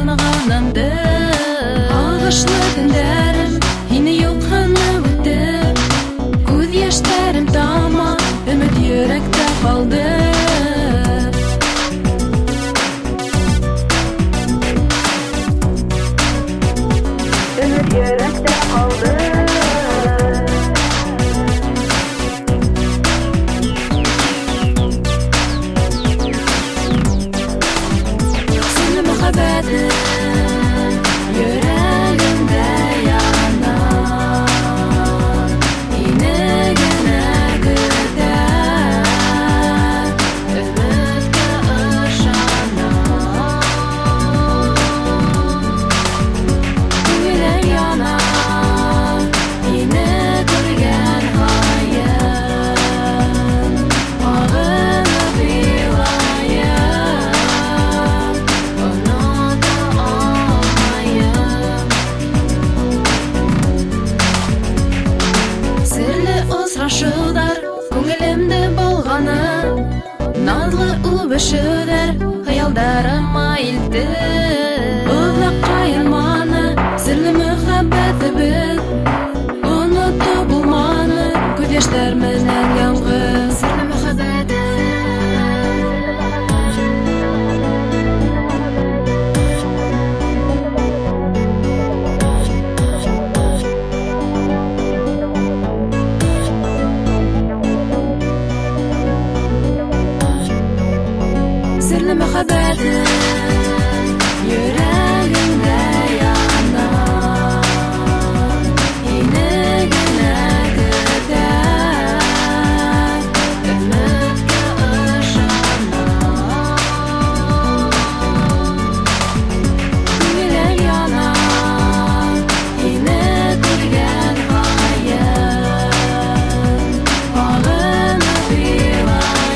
kalmaganımdı. Ağışlı günlerim yine yok hanım öttü. Göz yaşlarım dama ümit yürekte kaldı. Ümit yürekte kaldı. Seni muhabbetim yüreğimde yanar. Yine gene gider. Ümitle ışanar. Yüreğim yanar. Yine görgen hayal. Ağını bilayım. Onu da almayım. Sirli ısraşılar Көңілімді болғаны Назлы ұбышыдар Хыялдарыма илді Ұлық қайырманы Сірлі мұхаббәті біз Ұнытты болманы Көз яштар менен яңғыз Сірлі мұхаббәті Sirli muhabbetim yüreğimde yanar. Yine gene gider. Ümitle ışanar. Yüreğim yanar. Yine görgen hayal. Ağını bilayım.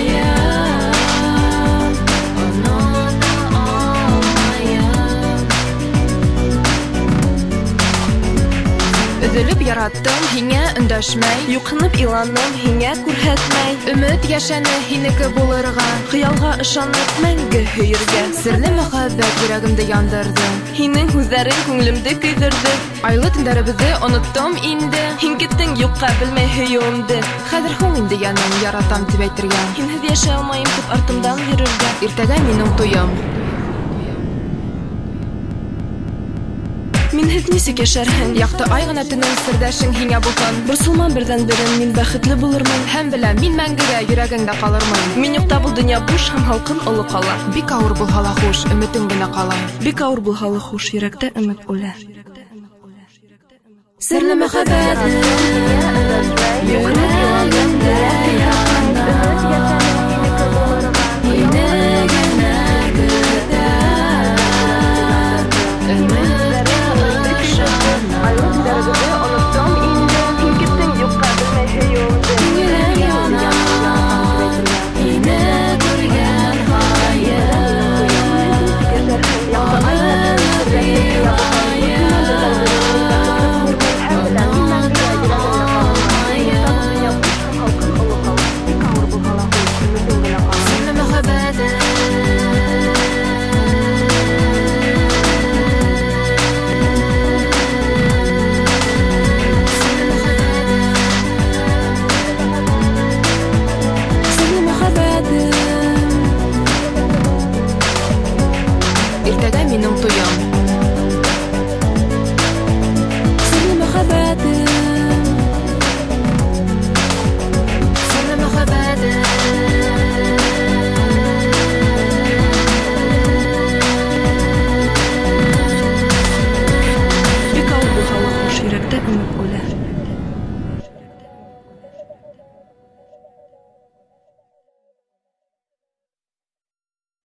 Üzülüp yarattım hine ündəşməy. Yuqınıb ilanım hine күрһәтмәй. Ümit yaşanı hiniki bulurğa. Xiyalğa ышанып мәңгі hüyürgə. Sirli muhabbet yüreğimde yandırdı. Hinin hüzlərin көңлемді көйдірді. Айлы түндәребізді unuttum indi. Hин кеттің юққа білмей hüyümді. Хәзір хуң инде янам яратам тип әйтергән. Хинһез яшәй алмайым тип артымдан йөрергә. Иртәгә минең туйым. Мин һез нисек яшәрһең? Якты ай гына төнең сердәшең һиңа булган. Борсылман бердән берен мин бәхетле булырмын. Һәм беләм мин мәңгегә йөрәгеңдә калырмын. Мин юкта бу дөнья буш һәм халкым олы кала. Бик авыр булһа ла хуш, өметең генә кала. Бик авыр булһа ла хуш, йөрәктә өмет үлә. Серле мәхәббәт, йөрәгемдә